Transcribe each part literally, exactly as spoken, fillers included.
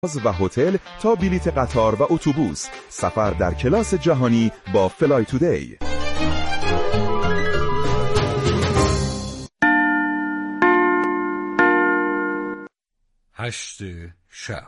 و هتل تا بلیت قطار و اتوبوس. سفر در کلاس جهانی با فلای تودی. هشت شب.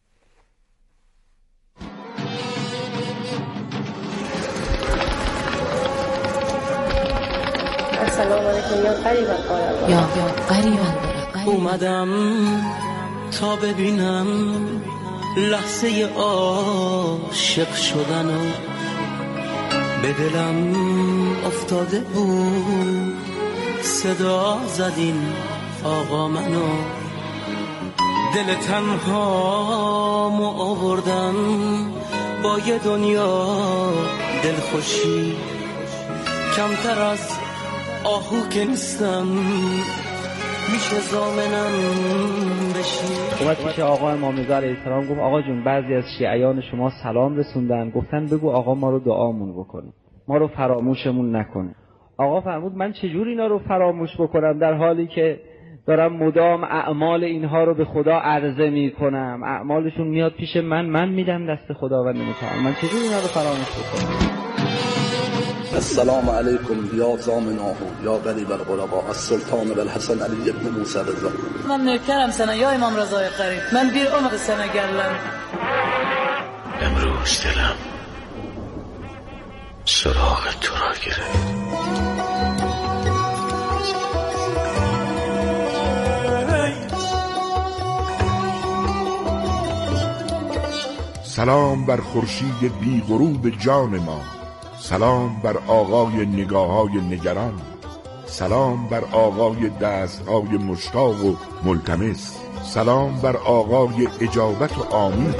السلام علیکم یا قریبا قربان. یا یا قریبا اومدم تا ببینم لحظه عاشق شدن و به دلم افتاده بود صدا زدین آقا منو، دل تنهامو آوردم با یه دنیا دلخوشی، کمتر از آهو که نیستم میشه زامنم بشی. اومد پیش آقا امام رضا علیه السلام گفت آقا جون بعضی از شیعیان شما سلام رسوندن، گفتن بگو آقا ما رو دعامون بکنه، ما رو فراموشمون نکنه. آقا فرمود من چجور اینا رو فراموش بکنم در حالی که دارم مدام اعمال اینها رو به خدا عرضه میکنم، اعمالشون میاد پیش من، من میدم دست خداوند متعال، من چجور اینا رو فراموش بکنم؟ السلام علیکم یا زامناه یا غریب الغرباء السلطان الحسن علی ابن موسی رضا. من نوکرم سنه یا امام رضای قریب، من بیر عمق سنه گرلم. امروز دلم سراغ تو را گرفت. سلام بر خورشید بی غروب جان ما، سلام بر آقای نگاه‌های نگران، سلام بر آقای دست‌های مشتاق و ملتمس، سلام بر آقای اجابت و آمین.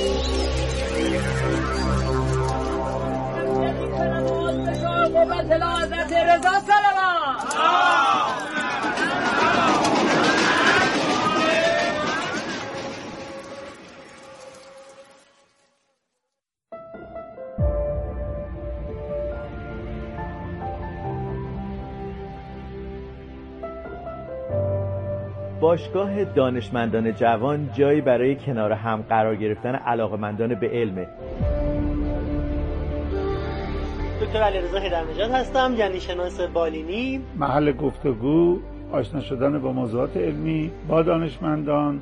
باشگاه دانشمندان جوان جایی برای کنار هم قرار گرفتن علاقه‌مندان به علمه. دکتر علیرضا هیدرنژاد هستم، یعنی شناس بالینی. محل گفتگو آشنا شدن با موضوعات علمی با دانشمندان.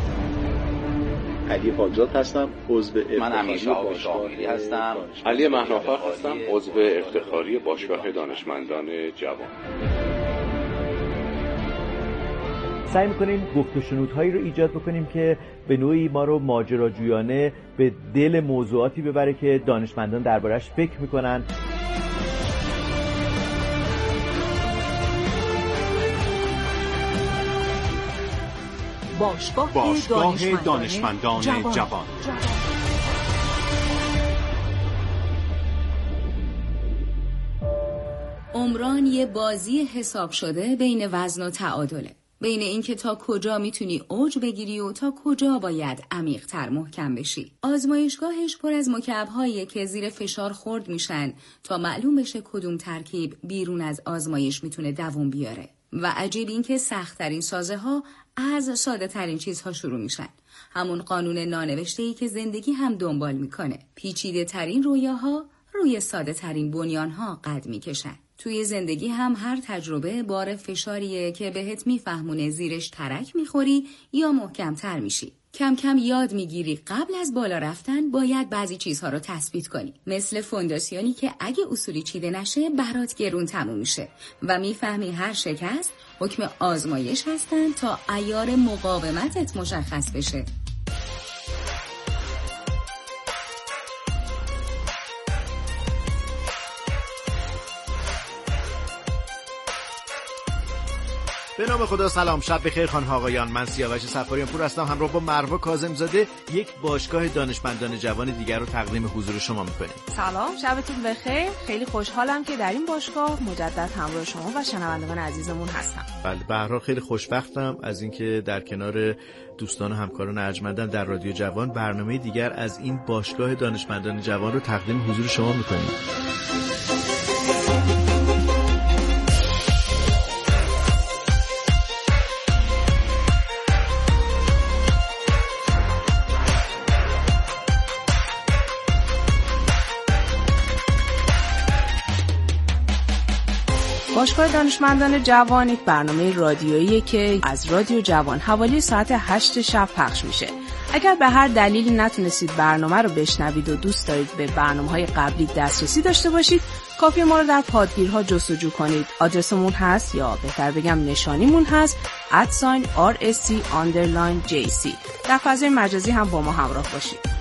علی پاکزاد هستم، عضو من همیشه آبشاهی هستم. علی مهنافر هستم، عضو افتخاری باشگاه دانشمندان جوان. سعی میکنیم گفت و شنودهایی رو ایجاد بکنیم که به نوعی ما رو ماجراجویانه به دل موضوعاتی ببره که دانشمندان دربارش فکر میکنن. باشگاه, باشگاه دانشمندان, دانشمندان جوان, جوان. عمران یه بازی حساب شده بین وزن و تعادله، بین اینکه تا کجا میتونی اوج بگیری و تا کجا باید عمیق‌تر محکم بشی. آزمایشگاهش پر از مکعب‌هایی که زیر فشار خرد میشن تا معلوم بشه کدوم ترکیب بیرون از آزمایش میتونه دوام بیاره. و عجیب این که سخت‌ترین سازه‌ها از ساده‌ترین چیزها شروع میشن. همون قانون نانوشته‌ای که زندگی هم دنبال میکنه. پیچیده‌ترین رویاها روی ساده‌ترین بنیان‌ها قد میکشن. توی زندگی هم هر تجربه بار فشاریه که بهت میفهمونه زیرش ترک میخوری یا محکم‌تر میشی. کم کم یاد میگیری قبل از بالا رفتن باید بعضی چیزها رو تثبیت کنی، مثل فونداسیونی که اگه اصولی چیده نشه برات گرون تموم میشه و میفهمی هر شکست حکم آزمایش هستن تا عیار مقاومتت مشخص بشه. به نام خدا. سلام، شب بخیر خانم آقایان. من سیاوش صفاریان پور هستم، همراه با مروه کاظم‌زاده یک باشگاه دانشمندان جوان دیگر رو تقدیم حضور شما می‌کنیم. سلام، شبتون بخیر. خیلی خوشحالم که در این باشگاه مجدد همراه شما و شنوندگان عزیزمون هستم. بله، به هر حال خیلی خوشبختم از اینکه در کنار دوستان و همکاران ارجمندم در رادیو جوان برنامه دیگر از این باشگاه دانشمندان جوان رو تقدیم حضور شما می‌کنیم. باشگاه دانشمندان جوان یک برنامه رادیویی که از رادیو جوان حوالی ساعت هشت شب پخش میشه. اگر به هر دلیلی نتونستید برنامه رو بشنوید و دوست دارید به برنامه‌های قبلی دسترسی داشته باشید، کافیه ما رو در پادگیرها جستجو کنید. آدرسمون هست، یا بهتر بگم نشانیمون هست ات آر اس سی آندرلاین جی سی. در فضای مجازی هم با ما همراه باشید.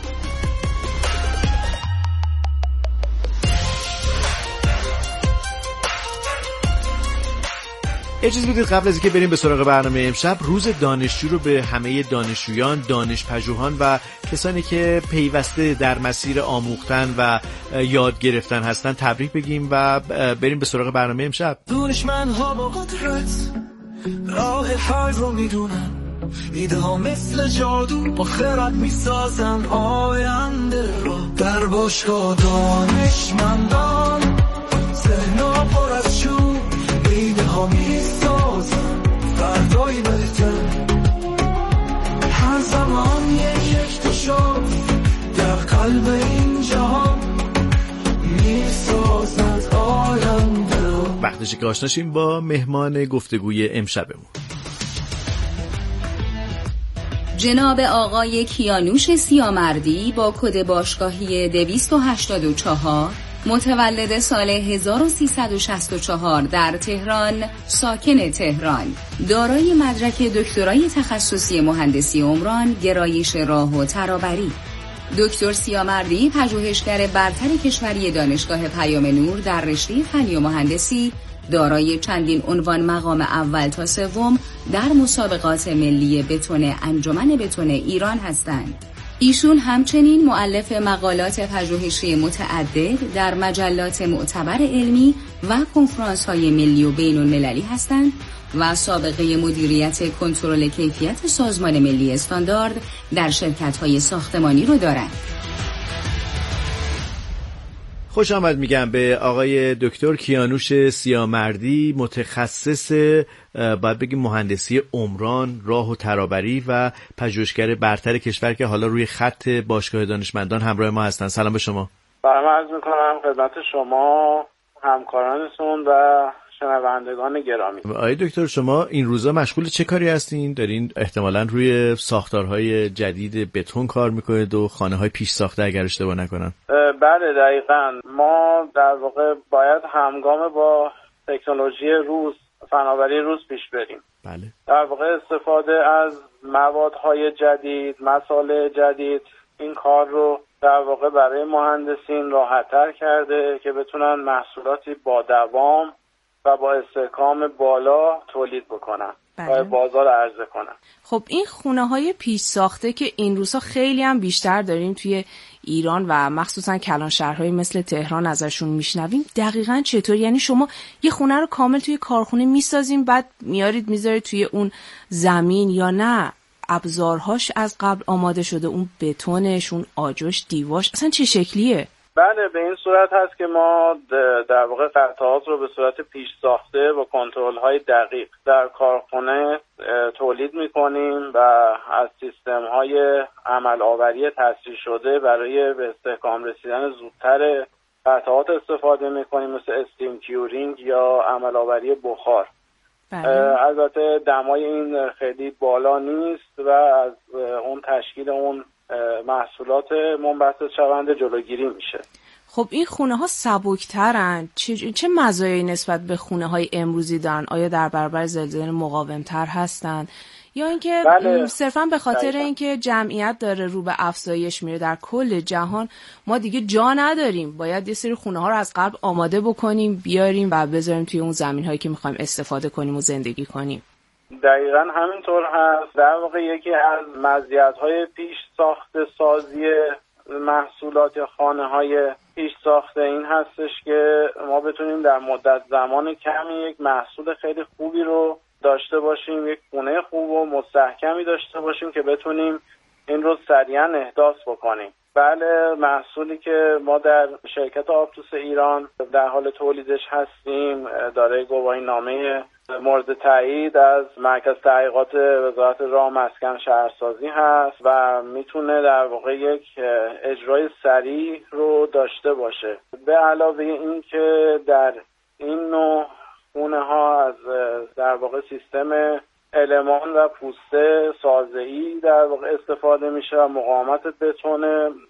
اجازه بدید قبل از اینکه بریم به سراغ برنامه امشب، روز دانشجو رو به همه دانشجویان، دانشپژوهان و کسانی که پیوسته در مسیر آموختن و یاد گرفتن هستن تبریک بگیم و بریم به سراغ برنامه امشب. دانشمندها با قدرت راه حل رو میدونن، ایده ها مثل جادو با خرد میسازن آینده را. در باشگاه دانشمندان ذهن‌ها پر از شور، ایده ها میسازن فردایی بهتر. هر زمان یک یک تو شد در قلب این جهان میسازد آینده را. وقتشه که آشنا شیم با مهمان گفتگوی امشبمون. جناب آقای کیانوش سیامردی با کد باشگاهی دویست و هشتاد و چهار، متولد سال هزار و سیصد و شصت و چهار در تهران، ساکن تهران، دارای مدرک دکترای تخصصی مهندسی عمران، گرایش راه و ترابری. دکتر سیامردی پژوهشگر برتر کشوری دانشگاه پیام نور در رشته فنی و مهندسی، دارای چندین عنوان مقام اول تا سوم در مسابقات ملی بتون انجمن بتون ایران هستند. ایشون همچنین مؤلف مقالات پژوهشی متعدد در مجلات معتبر علمی و کنفرانس‌های ملی و بین‌المللی هستند و سابقه مدیریت کنترل کیفیت سازمان ملی استاندارد در شرکت‌های ساختمانی رو دارند. خوش آمد میگم به آقای دکتر کیانوش سیامردی، متخصص باید بگیم مهندسی عمران، راه و ترابری و پژوهشگر برتر کشور که حالا روی خط باشگاه دانشمندان همراه ما هستن. سلام به شما. سلام عرض میکنم خدمت شما، همکارانتون و شنوندگان گرامی. آقای دکتر شما این روزا مشغول چه کاری هستین؟ دارین احتمالاً روی ساختارهای جدید بتون کار میکنید و خانه‌های پیش ساخته اگر اشتباه نکنم. بله دقیقاً. ما در واقع باید همگام با تکنولوژی روز، فناوری روز پیش بریم. بله. در واقع استفاده از موادهای جدید، مسائل جدید این کار رو در واقع برای مهندسین راحت‌تر کرده که بتونن محصولاتی با دوام و با استحکام بالا تولید بکنن و بازار عرضه کنن. خب این خونه‌های پیش ساخته که این روزها خیلی هم بیشتر داریم توی ایران و مخصوصا کلان شهرهای مثل تهران ازشون میشنویم، دقیقاً چطور؟ یعنی شما یه خونه رو کامل توی کارخونه میسازین بعد میارید میذارید توی اون زمین، یا نه ابزارهاش از قبل آماده شده، اون بتونش، اون آجرش، دیواش، اصلا چه شکلیه؟ بله به این صورت هست که ما در واقع قطعات رو به صورت پیش ساخته و کنترل های دقیق در کارخانه تولید میکنیم و از سیستم های عمل آوری تسریع شده برای به استحکام رسیدن زودتر قطعات استفاده میکنیم، مثل استیم کیورینگ یا عمل آوری بخار. بله. البته دمای این خیلی بالا نیست و از اون تشکیل اون محصولات منبسط شونده جلوگیری میشه. خب این خونه ها سبکترن، چه, چه مزایایی نسبت به خونه های امروزی دارن؟ آیا در برابر زلزله مقاومتر هستن یا اینکه بله. صرفا به خاطر اینکه جمعیت داره رو به افزایش میره در کل جهان ما دیگه جا نداریم، باید یه سری خونه ها رو از قبل آماده بکنیم بیاریم و بذاریم توی اون زمین هایی که میخوایم استفاده کنیم و زندگی کنیم؟ دقیقاً همینطور هست. در واقع یکی از مزیت‌های پیش ساخته سازی محصولات یا خانه‌های پیش ساخته این هستش که ما بتونیم در مدت زمان کمی یک محصول خیلی خوبی رو داشته باشیم، یک خونه خوب و مستحکمی داشته باشیم که بتونیم این رو سریعاً احداث بکنیم. بله، محصولی که ما در شرکت آپتوس ایران در حال تولیدش هستیم دارای گواهی نامه مورد تایید از مرکز تحقیقات وزارت راه مسکن شهرسازی هست و میتونه در واقع یک اجرای سریع رو داشته باشه. به علاوه این که در این نوع خونه ها از در واقع سیستم المان و پوسته سازه‌ای در واقع استفاده میشه و مقاومت بتون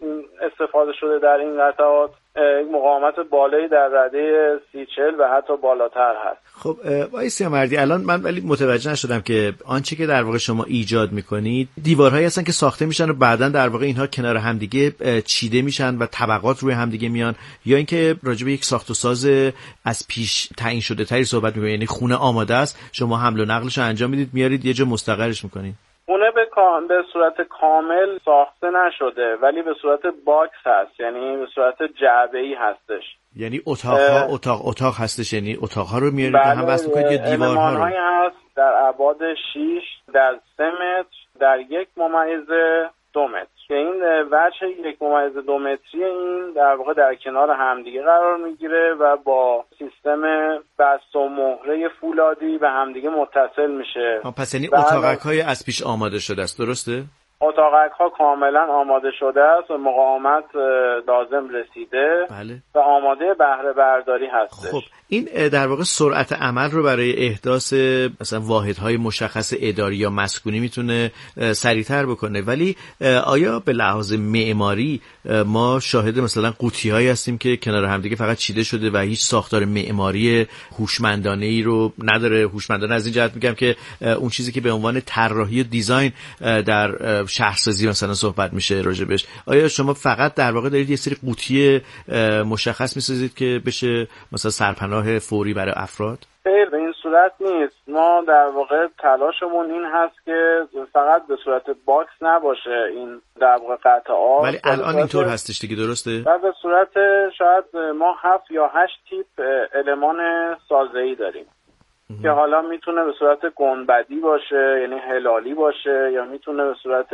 استفاده شده در این قطعات مقاومت بالایی در رده سی چهل و حتی بالاتر هست. خب آقای سیامردی، الان من ولی متوجه نشدم که آنچه که در واقع شما ایجاد میکنید دیوارهایی هستن که ساخته میشن و بعداً در واقع اینها کنار همدیگه چیده میشن و طبقات روی همدیگه میان، یا اینکه راجع به یک ساخت و ساز از پیش تعیین شده تری صحبت میکنید، یعنی خونه آماده است شما حمل و نقلش رو انجام میدید میارید یه جا مستقرش میکنید؟ خونه به کام به صورت کامل ساخته نشده ولی به صورت باکس هست، یعنی به صورت جعبه‌ای هستش. یعنی اتاق‌ها اتاق اتاق هستش، یعنی اتاق‌ها رو میارید هم بس می‌کنید یا دیوارها رو؟ هست در ابعاد شش در سه متر در یک ممیز دو متر که این وجه یک ممیز دو متری این در واقع در کنار همدیگه قرار میگیره و با سیستم بست و مهره فولادی به همدیگه متصل میشه. پس یعنی اتاقک‌های از پیش آماده شده است، درسته؟ اتاقک‌ها کاملا آماده شده است و مقاومت لازم رسیده. بله. و آماده بهره برداری هستش. خب این در واقع سرعت عمل رو برای احداث مثلا واحدهای مشخص اداری یا مسکونی میتونه سریعتر بکنه، ولی آیا به لحاظ معماری ما شاهد مثلا قوطی‌هایی هستیم که کنار همدیگه فقط چیده شده و هیچ ساختار معماری هوشمندانه‌ای رو نداره؟ هوشمندانه از این جهت میگم که اون چیزی که به عنوان طراحی و دیزاین در شهرسازی مثلا صحبت میشه راجبش، آیا شما فقط در واقع دارید یه سری قوطی مشخص میسازید که بشه مثلا سرپناه فوری برای افراد؟ خیر، به این صورت نیست. ما در واقع تلاشمون این هست که فقط به صورت باکس نباشه این در واقع قطعات، ولی الان اینطور هستش دیگه، درسته؟ و به صورت شاید ما هفت یا هشت تیپ المان سازه‌ای داریم اه. که حالا میتونه به صورت گنبدی باشه یعنی هلالی باشه، یا میتونه به صورت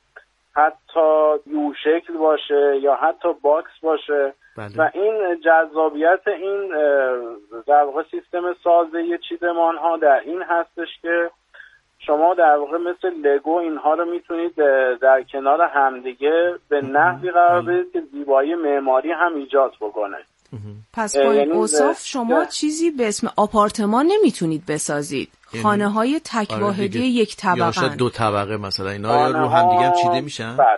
حتی یو شکل باشه یا حتی باکس باشه. بله. و این جذابیت این در واقع سیستم سازه‌ای چیدمان ها در این هستش که شما در واقع مثل لگو اینها رو میتونید در کنار همدیگه به نحوی قرار بدید که زیبایی معماری هم ایجاد بکنه. پس با این اوصاف شما چیزی به اسم آپارتمان نمیتونید بسازید. خانه های تک واحدی آره یک طبقه یا شاید دو طبقه مثلا اینا رو همدیگه هم چیده میشن. بله.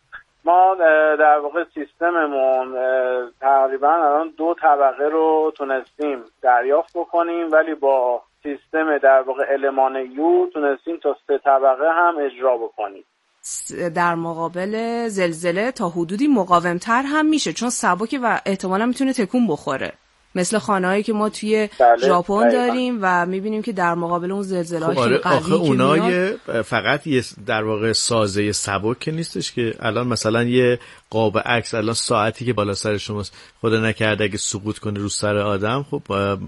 ما در واقع سیستممون تقریبا الان دو طبقه رو تونستیم دریافت بکنیم، ولی با سیستم در واقع المان یو تونستیم تا سه طبقه هم اجرا بکنیم. در مقابل زلزله تا حدودی مقاومتر هم میشه چون سبکه و احتمالا میتونه تکون بخوره، مثل خانه‌هایی که ما توی ژاپن داریم و می‌بینیم که در مقابل اون زلزله‌های خب آره، قوی که اونای فقط یه در واقع سازه سبک که نیستش که الان مثلا یه قاب عکس الان ساعتی که بالا سر شماست خدا نکرده اگه سقوط کنه رو سر آدم خب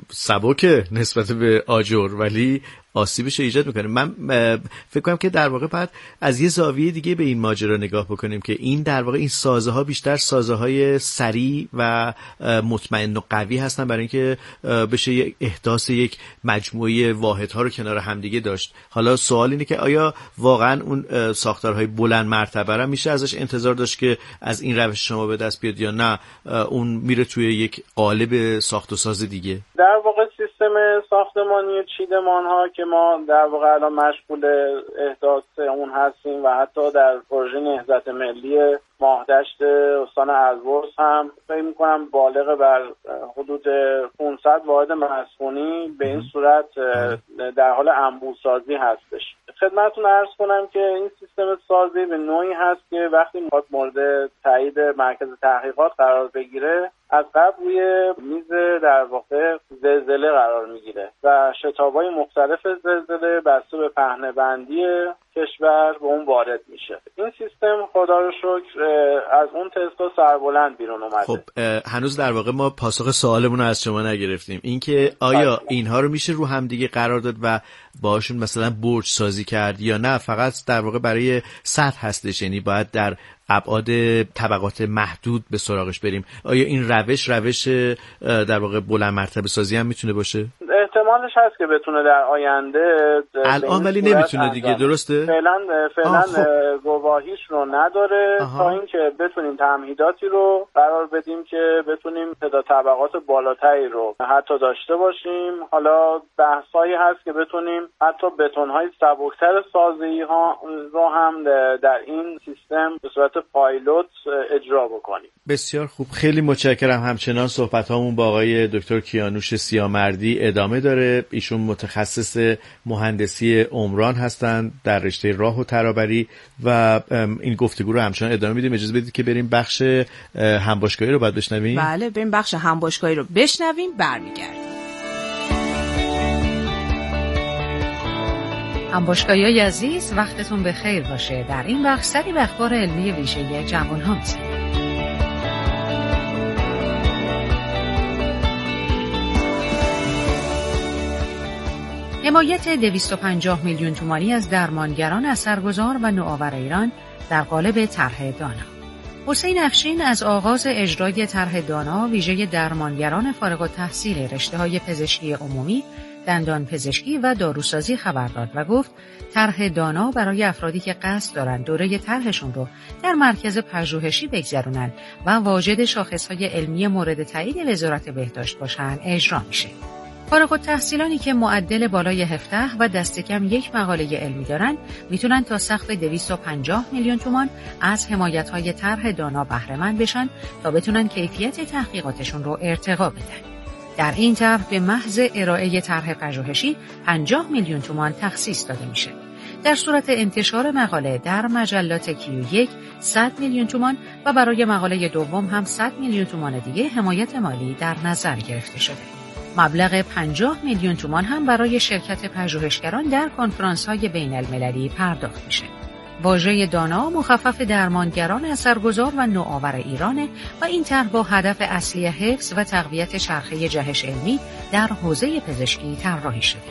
سبکه نسبت به آجر ولی آسیبش رو ایجاد میکنه. من فکر کنم که در واقع باید از یه زاویه دیگه به این ماجرا نگاه بکنیم که این در واقع این سازه ها بیشتر سازه های سریع و مطمئن و قوی هستن برای اینکه بشه یک احداث یک مجموعه واحدها رو کنار همدیگه داشت. حالا سوال اینه که آیا واقعا اون ساختارهای بلند مرتبه را میشه ازش انتظار داشت که از این روش شما به دست بیاد یا نه اون میره توی یک قالب ساخت و ساز دیگه؟ در واقع سیستم ساختمانی چیدمان ها که ما در واقع الان مشغول احداث اون هستیم و حتی در پروژه نهضت ملی ماهدشت استان البرز هم فکر می‌کنم بالغ بر حدود پانصد واحد مسکونی به این صورت در حال انبوه‌سازی هستش. خدمتتون عرض کنم که این سیستم سازی به نوعی هست که وقتی میخواد مورد تایید مرکز تحقیقات قرار بگیره از قبل روی میز در واقع زلزله قرار میگیره و شتاب‌های مختلف زلزله بسته به پهنه‌بندی کشور به اون وارد میشه. این سیستم خدا رو شکر از اون تستا سربلند بیرون اومده. خب هنوز در واقع ما پاسخ سوالمون رو از شما نگرفتیم. اینکه آیا اینها رو میشه رو هم دیگه قرار داد و باهاشون مثلا برج سازی کرد یا نه فقط در واقع برای سطح هستش، یعنی باید در ابعاد طبقات محدود به سراغش بریم؟ آیا این روش روش در واقع بلند مرتبه سازی هم میتونه باشه؟ احتمال احتمالش هست که بتونه در آینده الان ولی نمیتونه دیگه، درسته؟ فعلا فعلا گواهیش رو نداره تا اینکه بتونیم تمهیداتی رو قرار بدیم که بتونیم تعداد طبقات بالاتری رو حتی داشته باشیم. حالا بحثایی هست که بتونیم حتی بتون‌های سبکتر سازی ها رو هم در این سیستم به صورت پایلوت اجرا بکنیم. بسیار خوب، خیلی متشکرم. همچنان صحبت‌هامون با آقای دکتر کیانوش سیامردی ادامه داره. ایشون متخصص مهندسی عمران هستند در رشته راه و ترابری و این گفتگو رو همچنان ادامه میدیم. اجازه بدید که بریم بخش همباشگاهی رو بعد بشنویم. بله، بریم بخش همباشگاهی رو بشنویم، برمیگردیم. همباشگاهی عزیز، وقتتون بخیر باشه. در این بخش سری به اخبار علمی ویژه جوان‌ها می‌رسیم. حمایت دویست و پنجاه میلیون تومانی از درمانگران اثرگذار و نوآور ایران در قالب طرح دانا. حسین افشین از آغاز اجرای طرح دانا ویژه درمانگران فارغ التحصیل رشته‌های پزشکی عمومی، دندان پزشکی و داروسازی خبر داد و گفت طرح دانا برای افرادی که قصد دارند دوره طرحشون رو در مرکز پژوهشی بگذرونن و واجد شاخص‌های علمی مورد تایید وزارت بهداشت باشن اجرا میشه. فارغ التحصیلانی که معدل بالای هفده و دست کم یک مقاله علمی دارن میتونن تا سقف دویست و پنجاه میلیون تومان از حمایت‌های طرح دانا بهره مند بشن تا بتونن کیفیت تحقیقاتشون رو ارتقا بدن. در این طرح به محض ارائه طرح پژوهشی پنجاه میلیون تومان تخصیص داده میشه. در صورت انتشار مقاله در مجلات کیو یک صد میلیون تومان و برای مقاله دوم هم صد میلیون تومان دیگه حمایت مالی در نظر گرفته شده. مبلغ پنجاه میلیون تومان هم برای شرکت پژوهشگران در کنفرانس‌های بین‌المللی پرداخت میشه. واژه دانا مخفف درمانگران اثرگذار و نوآور ایرانه و این طرح با هدف اصلی حفظ و تقویت چرخه جهش علمی در حوزه پزشکی طراحی شده.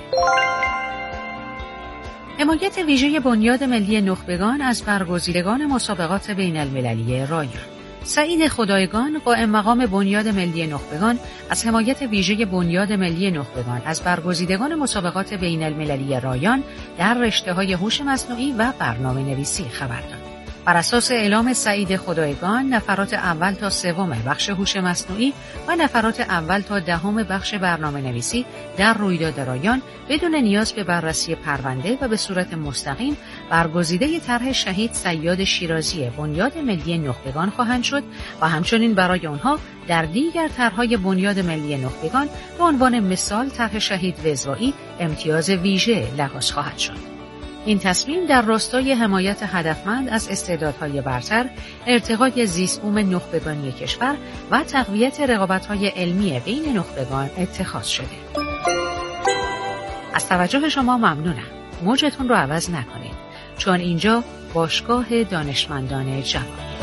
حمایت ویژه بنیاد ملی نخبگان از برگزیدگان مسابقات بین‌المللی رایان. سعید خدایگان قائم مقام بنیاد ملی نخبگان از حمایت ویژه بنیاد ملی نخبگان از برگزیدگان مسابقات بین‌المللی رایان در رشته‌های هوش مصنوعی و برنامه‌نویسی خبر داد. بر اساس اعلام سعید خدایگان، نفرات اول تا سوم بخش هوش مصنوعی و نفرات اول تا دهم بخش برنامه‌نویسی در رویداد رایان بدون نیاز به بررسی پرونده و به صورت مستقیم برگزیده طرح شهید صیاد شیرازی بنیاد ملی نخبگان خواهند شد و همچنین برای آنها در دیگر طرح‌های بنیاد ملی نخبگان به عنوان مثال طرح شهید وزوایی امتیاز ویژه لحاظ خواهد شد. این تصمیم در راستای حمایت هدفمند از استعدادهای برتر، ارتقای زیست‌بوم نخبگانی کشور و تقویت رقابت‌های علمی بین نخبگان اتخاذ شده. از توجه شما ممنونم. موجتون رو عوض نکنید، چون اینجا باشگاه دانشمندان جوان.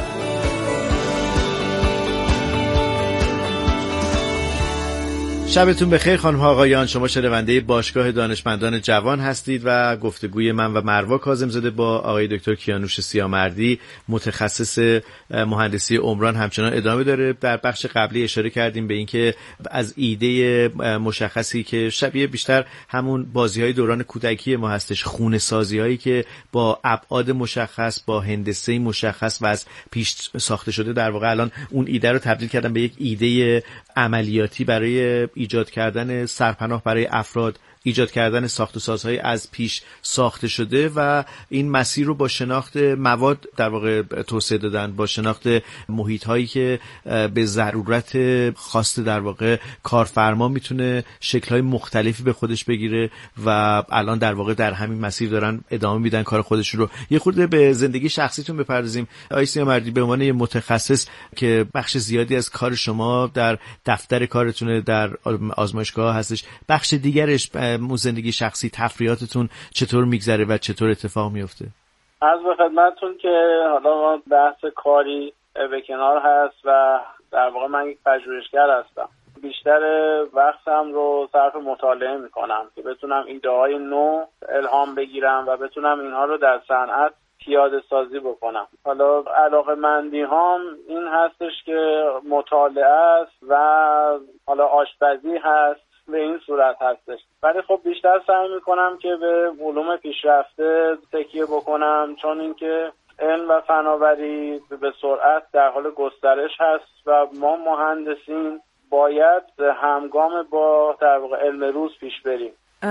شبتون بخیر خانم ها آقایان، شما شنونده باشگاه دانشمندان جوان هستید و گفتگوی من و مروه کاظم‌زاده با آقای دکتر کیانوش سیامردی متخصص مهندسی عمران همچنان ادامه داره. در بخش قبلی اشاره کردیم به اینکه از ایده مشخصی که شبیه بیشتر همون بازی‌های دوران کودکی ما هستش، خونه سازی‌هایی که با ابعاد مشخص، با هندسه مشخص و از پیش ساخته شده، در واقع الان اون ایده رو تبدیل کردن به یک ایده عملیاتی برای ایجاد کردن سرپناه برای افراد، ایجاد کردن ساخت و سازهای از پیش ساخته شده و این مسیر رو با شناخت مواد در واقع توسعه دادن، با شناخت محیط هایی که به ضرورت خاص در واقع کارفرما میتونه شکل های مختلفی به خودش بگیره و الان در واقع در همین مسیر دارن ادامه میدن کار خودشون رو. یه خورده به زندگی شخصیتون بپردازیم. آقای سیامردی، به عنوان متخصص که بخش زیادی از کار شما در دفتر کارتونه، در آزمایشگاه هستش، بخش دیگرش مو زندگی شخصی، تفریحاتتون چطور میگذره و چطور اتفاق میفته؟ عرض به خدمتتون که حالا بحث کاری به کنار هست و در واقع من یک پژوهشگر هستم. بیشتر وقتم رو صرف مطالعه میکنم که بتونم ایده های نو الهام بگیرم و بتونم اینها رو در صنعت پیاده سازی بکنم. حالا علاقه‌مندی هام این هستش که مطالعه است و حالا آشپزی هست به این صورت هستش. ولی خب بیشتر سعی میکنم که به علوم پیشرفته تکیه بکنم، چون اینکه علم و فناوری به سرعت در حال گسترش هست و ما مهندسین باید همگام با در واقع علم روز پیش بریم.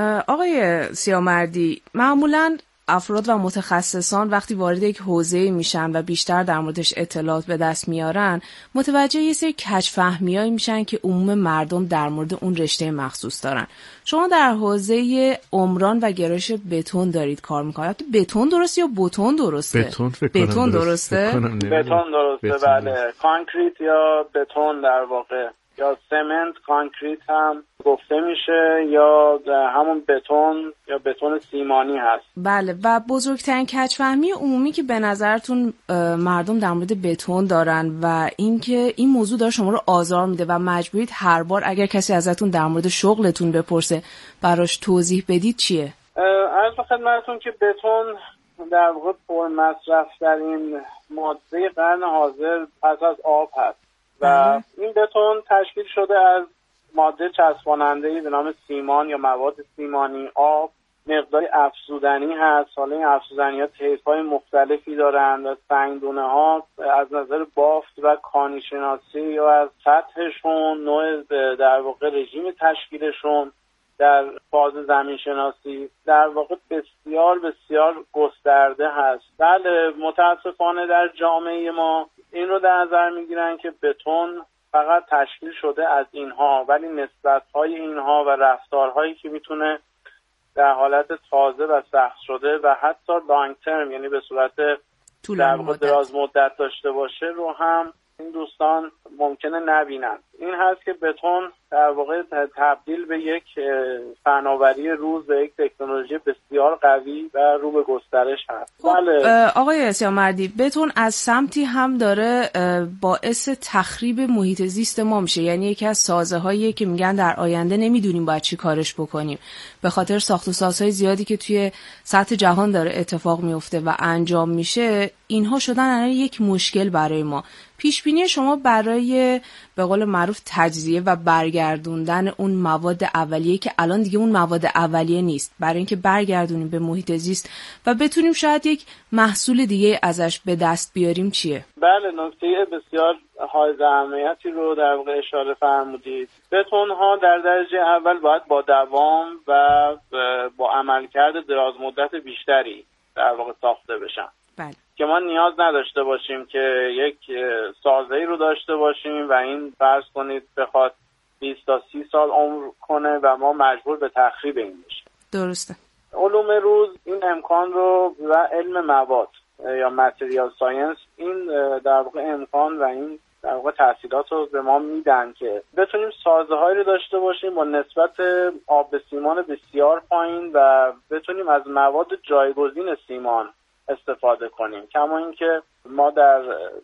آقای سیامردی، معمولاً افراد و متخصصان وقتی وارد یک حوزه میشن و بیشتر در موردش اطلاعات به دست میارن، متوجه یه سری کج‌فهمیایی میشن که عموم مردم در مورد اون رشته مخصوص دارن. شما در حوزه عمران و گرایش بتون دارید کار میکنید. بتون درسته یا بتون درسته؟ بتون فکر کنم بتون درسته. بتون درسته، بله. کانکریت یا بتون در واقع، یا سمنت کانکریت هم گفته میشه، یا همون بتون یا بتون سیمانی هست. بله. و بزرگترین کج‌فهمی عمومی که به نظرتون مردم در مورد بتون دارن و اینکه این موضوع داره شما رو آزار میده و مجبورید هر بار اگر کسی ازتون در مورد شغلتون بپرسه براش توضیح بدید چیه؟ عرض به خدمتتون که بتون در واقع پرمصرف ترین ماده قرن حاضر پس از آب هست و این بتون تشکیل شده از ماده چسباننده‌ای به نام سیمان یا مواد سیمانی، آب، مقداری افزودنی هست. حالا این افزودنی‌ها طیف‌های مختلفی دارند و سنگدونه‌ها از نظر بافت و کانیشناسی یا از سطحشون، نوع در واقع رژیم تشکیلشون در فاز زمین شناسی در واقع بسیار بسیار گسترده هست. بله، متاسفانه در جامعه ما این رو در نظر میگیرن که بتون فقط تشکیل شده از اینها، ولی نسبت‌های اینها و رفتارهایی که میتونه در حالت تازه و سخت شده و حتی لانگ ترم، یعنی به صورت در واقع دراز مدت داشته باشه، رو هم این دوستان ممکنه نبینن. این هست که بتون در واقع تبدیل به یک فناوری روز، به یک تکنولوژی بسیار قوی و رو به گسترش هست. بله. آقای سیامردی، بتون از سمتی هم داره باعث تخریب محیط زیست ما میشه، یعنی یکی از سازه هایی که میگن در آینده نمیدونیم باید چی کارش بکنیم به خاطر ساخت و سازهای زیادی که توی سطح جهان داره اتفاق میفته و انجام میشه. اینها شدن الان یک مشکل برای ما. پیش بینی شما برای به قول معروف تجزیه و برگردوندن اون مواد اولیه که الان دیگه اون مواد اولیه نیست، برای اینکه برگردونیم به محیط زیست و بتونیم شاید یک محصول دیگه ازش به دست بیاریم چیه؟ بله، نکته بسیار حائز اهمیتی رو در واقع اشاره فرمودید. بتون ها در درجه اول باید با دوام و با عملکرد دراز مدت بیشتری در واقع ساخته بشن. بله. که ما نیاز نداشته باشیم که یک سازه‌ای رو داشته باشیم و این فرض کنید بخواد بیست تا سی سال عمر کنه و ما مجبور به تخریب این بشیم. درسته. علوم روز این امکان رو و علم مواد یا متریال ساینس این در واقع امکان و این در واقع تحصیلات رو به ما میدن که بتونیم سازه‌هایی رو داشته باشیم با نسبت آب به سیمان بسیار پایین و بتونیم از مواد جایگزین سیمان استفاده کنیم. کما اینکه ما در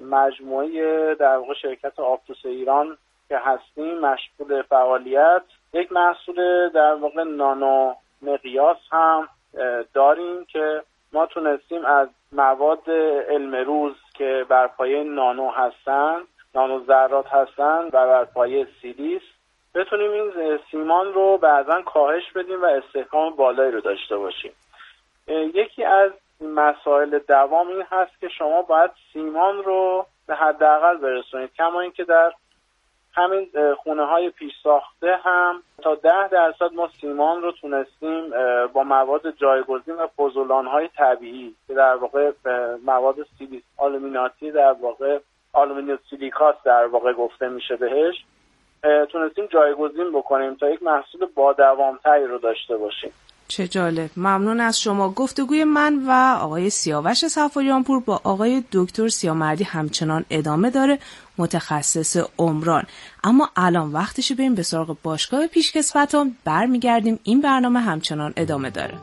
مجموعه در واقع شرکت آپتوس ایران که هستیم مشغول فعالیت یک محصول در واقع نانو مقیاس هم داریم که ما تونستیم از مواد علم روز که بر پایه نانو هستن، نانو ذرات هستن و بر پایه سیلیس بتونیم این سیمان رو بعضا کاهش بدیم و استحکام بالایی رو داشته باشیم. یکی از مسائل دوام این هست که شما باید سیمان رو به حداقل برسونید، کما اینکه در همین خونه های پیش ساخته هم تا ده درصد ما سیمان رو تونستیم با مواد جایگزین و پوزولان های طبیعی که در واقع مواد سیلیس آلومیناتی در واقع آلومینیوم سیلیکات در واقع گفته میشه بهش، تونستیم جایگزین بکنیم تا یک محصول با دوام‌تری رو داشته باشیم. چه جالب. ممنون از شما. گفتگوی من و آقای سیاوش صفاریانپور با آقای دکتر سیامردی همچنان ادامه داره، متخصص عمران. اما الان وقتشه بریم به سراغ باشگاه پیشکسوتان. برمیگردیم. این برنامه همچنان ادامه داره.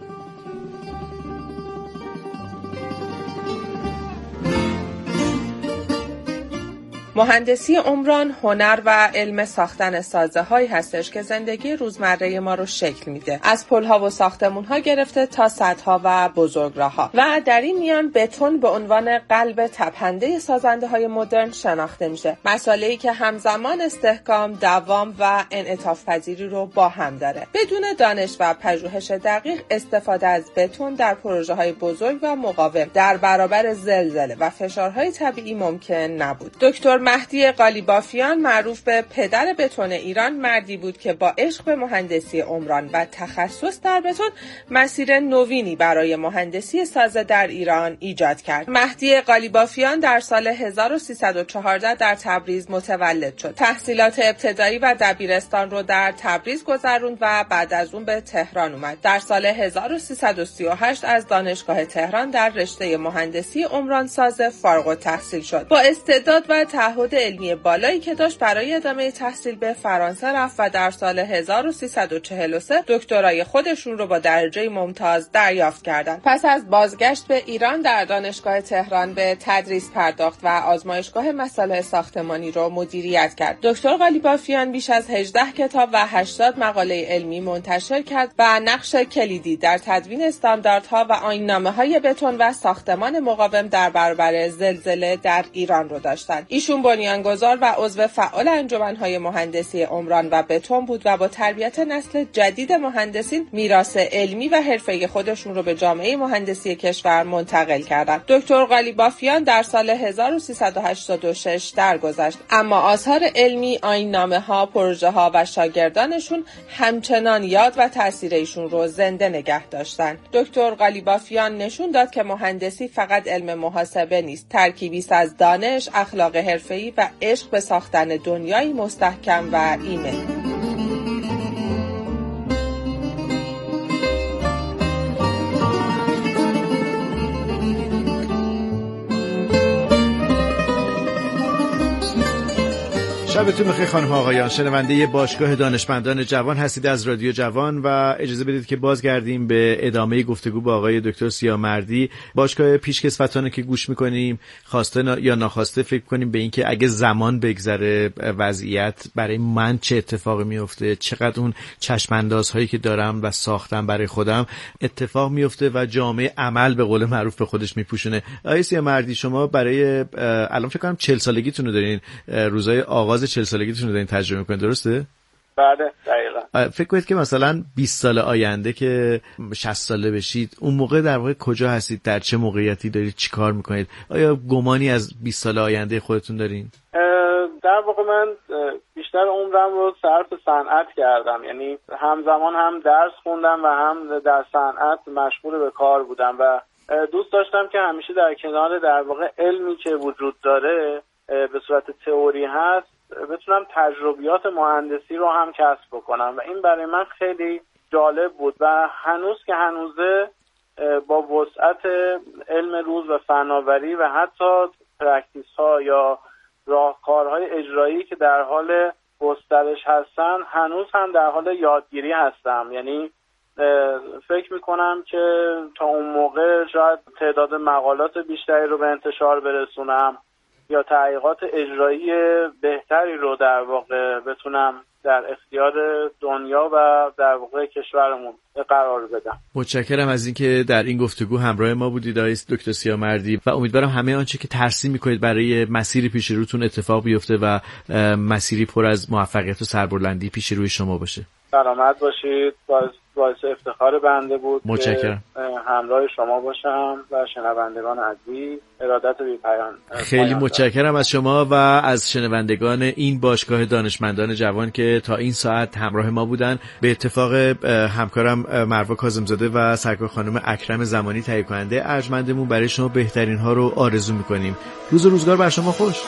مهندسی عمران هنر و علم ساختن سازه هایی هستش که زندگی روزمره ما رو شکل میده، از پل‌ها و ساختمان‌ها گرفته تا سدها و بزرگراه‌ها. و در این میان بتون به عنوان قلب تپنده سازنده‌های مدرن شناخته میشه، مسئله‌ای که همزمان استحکام، دوام و انعطاف پذیری رو با هم داره. بدون دانش و پژوهش دقیق استفاده از بتون در پروژه‌های بزرگ و مقاوم در برابر زلزله و فشارهای طبیعی ممکن نبود. دکتر مهدی قالیبافیان، معروف به پدر بتون ایران، مردی بود که با عشق به مهندسی عمران و تخصص در بتون مسیر نوینی برای مهندسی سازه در ایران ایجاد کرد. مهدی قالیبافیان در سال هزار و سیصد و چهارده در تبریز متولد شد. تحصیلات ابتدایی و دبیرستان رو در تبریز گذروند و بعد از اون به تهران اومد. در سال هزار و سیصد و سی و هشت از دانشگاه تهران در رشته مهندسی عمران سازه فارغ التحصیل شد. با استعداد و تعهد علمی بالایی که داشت برای ادامه تحصیل به فرانسه رفت و در سال هزار و سیصد و چهل و سه دکترای خودشون رو با درجه ممتاز دریافت کردند. پس از بازگشت به ایران در دانشگاه تهران به تدریس پرداخت و آزمایشگاه مصالح ساختمانی رو مدیریت کرد. دکتر قالیبافیان بیش از هجده کتاب و هشتاد مقاله علمی منتشر کرد و نقش کلیدی در تدوین استانداردها و آیین‌نامه‌های بتون و ساختمان مقاوم در برابر زلزله در ایران رو داشتند. ایشون بنیانگذار و عضو فعال انجمن‌های مهندسی عمران و بتون بود و با تربیت نسل جدید مهندسین میراث علمی و حرفه‌ای خودشون رو به جامعه مهندسی کشور منتقل کردند. دکتر قالیبافیان در سال هزار و سیصد و هشتاد و شش درگذشت، اما آثار علمی، آیین‌نامه‌ها، پروژه‌ها و شاگردانشون همچنان یاد و تأثیر ایشون رو زنده نگه داشتن. دکتر قالیبافیان نشون داد که مهندسی فقط علم محاسبه نیست، ترکیبی است از دانش، اخلاق حرفه‌ای و عشق به ساختن دنیایی مستحکم و ایمن. شبتون بخیر خانم آقایان، شنونده باشگاه دانشمندان جوان هستید از رادیو جوان و اجازه بدید که بازگردیم به ادامه گفتگو با آقای دکتر سیامردی. باشگاه پیشکسوتانه که گوش میکنیم خواسته یا ناخواسته فکر کنیم به این که اگه زمان بگذره وضعیت برای من چه اتفاقی میفته، چقدر اون چشماندازهایی که دارم و ساختم برای خودم اتفاق میفته و جامعه عمل به قول معروف به خودش میپوشونه. آقای سیامردی، شما برای الان فکر کنم چهل سالگیتون رو دارین، روزای آغاز چهل سالگیتون رو دارین تجربه میکنین، درسته؟ بله دقیقا. فکر کنید که مثلا بیست سال آینده که شصت ساله بشید اون موقع در واقع کجا هستید، در چه موقعیتی دارید، چی کار میکنید؟ آیا گمانی از بیست سال آینده خودتون دارین؟ در واقع من بیشتر عمرم رو صرف صنعت کردم، یعنی همزمان هم درس خوندم و هم در صنعت مشغول به کار بودم و دوست داشتم که همیشه در کنار در واقع علمی که وجود داره به صورت تئوری هست بتونم تجربیات مهندسی رو هم کسب بکنم و این برای من خیلی جالب بود و هنوز که هنوزه با وسعت علم روز و فناوری و حتی پرکتیس ها یا راهکارهای اجرایی که در حال گسترش هستن هنوز هم در حال یادگیری هستم. یعنی فکر میکنم که تا اون موقع شاید تعداد مقالات بیشتری رو به انتشار برسونم یا تحقیقات اجرایی بهتری رو در واقع بتونم در اختیار دنیا و در واقع کشورمون قرار بدم. متشکرم از اینکه در این گفتگو همراه ما بودید آقای دکتر سیامردی و امیدوارم همه آنچه که ترسیم میکنید برای مسیری پیش روتون اتفاق بیفته و مسیری پر از موفقیت و سربلندی پیش روی شما باشه. سلامت باشید. باعث افتخار بنده بود متشکرم. که همراه شما باشم و شنوندگان عزیز. ارادت و بی‌پایان. خیلی متشکرم از شما و از شنوندگان این باشگاه دانشمندان جوان که تا این ساعت همراه ما بودن. به اتفاق همکارم مروه کاظم‌زاده و سرکار خانم اکرم زمانی تهیه کننده ارجمندمون برای شما بهترین ها رو آرزو می‌کنیم. روز و روزگار بر شما خوش.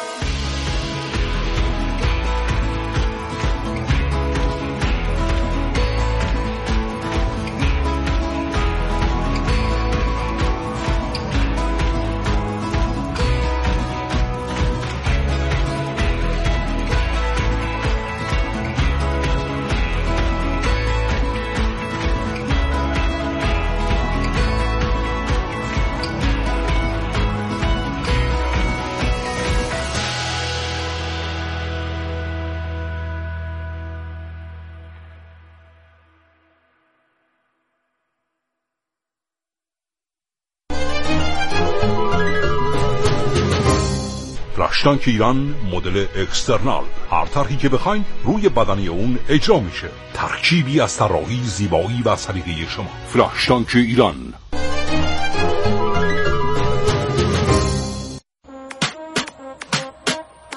فلاش تانک ایران مدل اکسترنال، هر طرحی که بخواین روی بدنه اون اجرا میشه. ترکیبی از طراحی، زیبایی و سلیقه شما. فلاش تانک ایران،